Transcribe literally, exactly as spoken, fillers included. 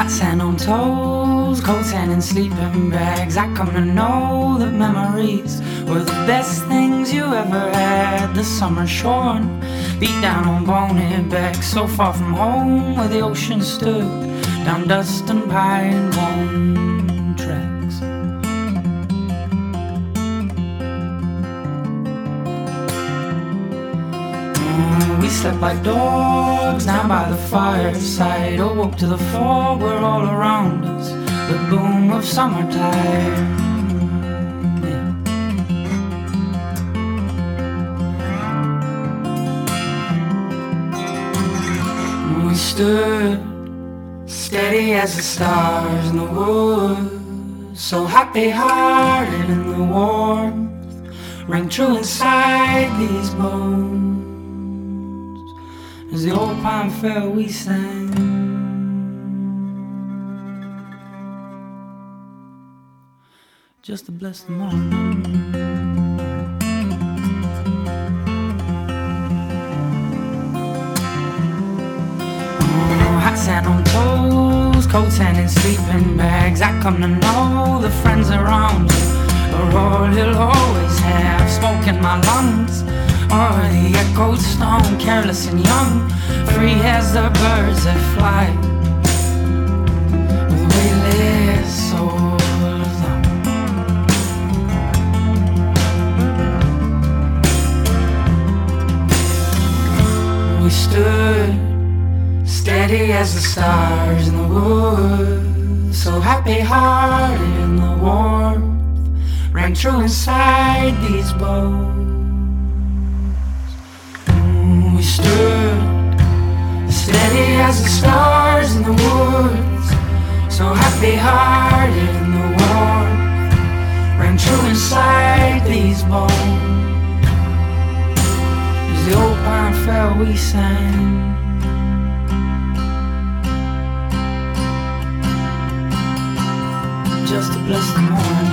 Hot sand on toes, cold sand in sleeping bags. I come to know that memories were the best things you ever had. The summer shorn, beat down on bonehead backs, so far from home where the ocean stood, down dust and pine bone tracks. Mm, we slept like dogs down by the fireside, awoke to the fog were all around us, the boom of summertime. We stood steady as the stars in the woods, so happy-hearted in the warmth rang true inside these bones. As the old pine fell, we sang. Just to bless the morning. Hot sand on toes, cold sand in sleeping bags. I come to know the friends around you are all you'll always have. Smoke in my lungs, or the echoed stone. Careless and young, free as the birds that fly, with weightless souls. We stood steady as the stars in the woods, so happy-hearted in the warmth rang true inside these bones. Mm, we stood steady as the stars in the woods, so happy-hearted in the warmth rang true inside these bones. As the old pine fell, we sang. Just to bless the morning.